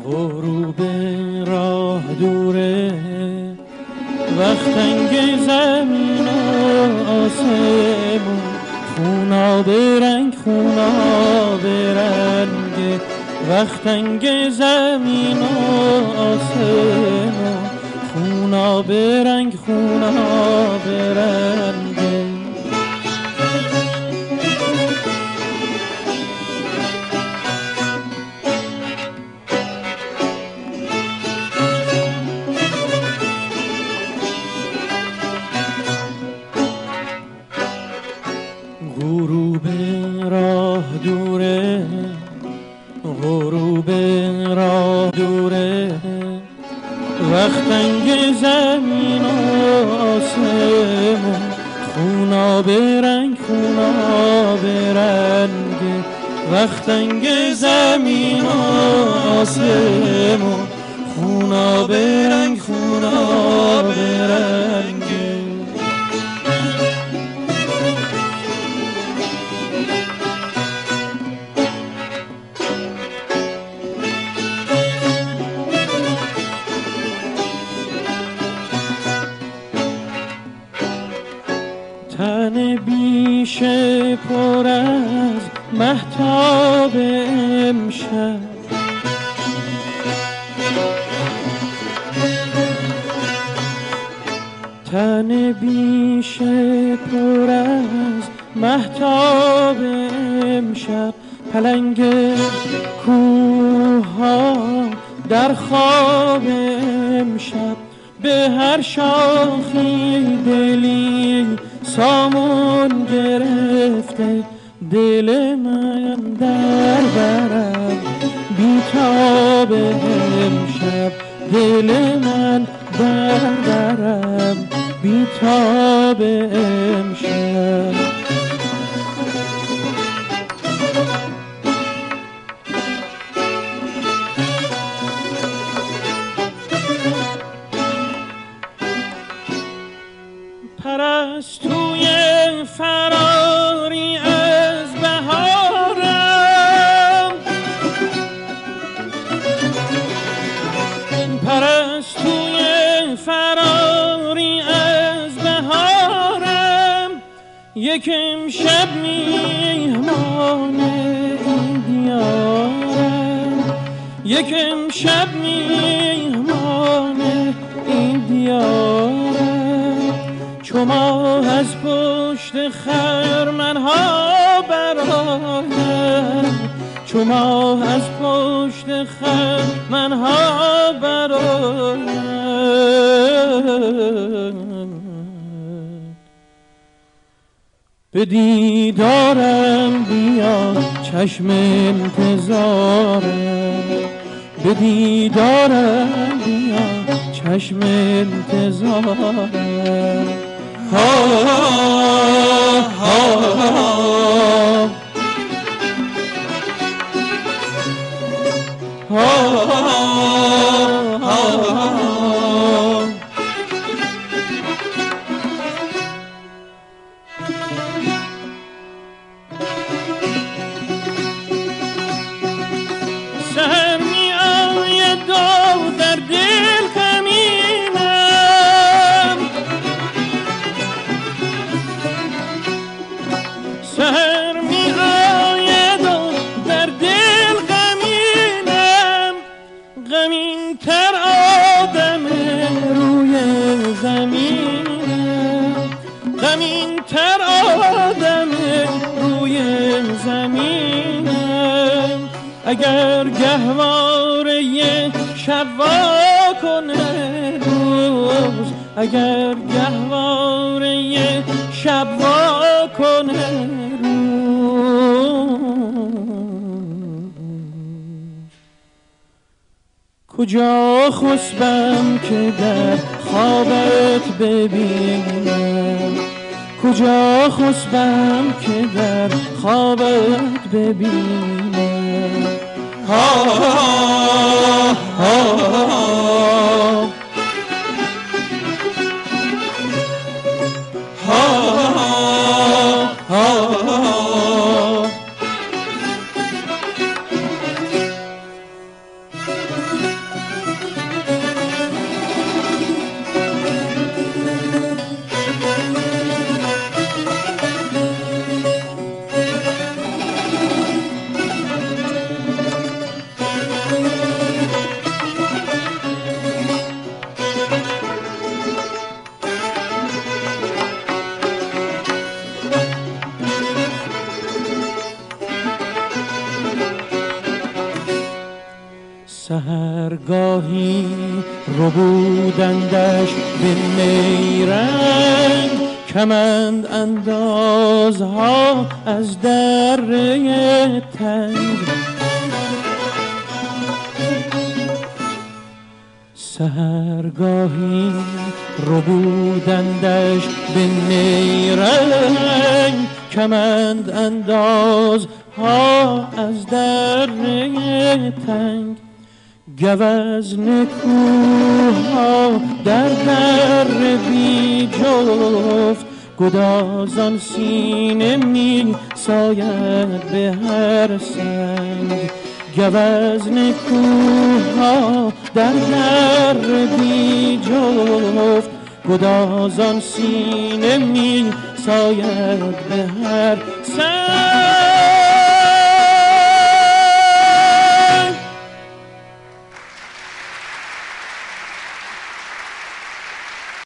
غروب راه دوره، وقتنگ زمین و آسمون، خونا به رنگ خونا به رنگ، وقتنگ زمین و آسمون، خونا به رنگ خونا به رنگ. غروب راه دوره، غروب راه دوره، وقتنگ زمین و آسمون، خونا به رنگ خونا به رنگ، وقتنگ زمین و آسمون، خونا به رنگ خونا به رنگ. تن بیشه پر از مهتاب امشب، تن بیشه پر از مهتاب امشب، پلنگ کوه ها در خواب امشب، به هر شاخی دلی سامون گرفته، دل من در برم بیتاب امشب، دل من در برم بیتاب امشب. پرستوی فراری از بهارم، پرستوی فراری از بهارم، یک امشب میهمان این دیارم، یک امشب میهمان این دیارم، چو ماه از پشت خرمنها برایم، چو ماه از پشت خرمنها برایم، به دیدارم بیا چشم انتظارم، به دیدارم بیا چشم انتظارم. ها ها ها سحر می آید و در دل غمینم، سحر می آید و در دل غمینم، غمین تر آدم روی زمینم، غمین تر آدم روی زمینم، اگر گهواره شب وا کنه روز، اگر گهواره شب وا کنه روز، کجا خسبم که در خوابت ببینم، کجا خسبم که در خوابت ببینم. ها ها ها سحرگاهی ربودندش به نیرنگ، کمند اندازها از دره تنگ. سحرگاهی ربودندش به نیرنگ، کمند اندازها از دره تنگ. گوزن کوها در بی جفت، گدازان سینه می ساید به هر سنگ. گوزن کوها در بی جفت، گدازان سینه می ساید به هر سنگ.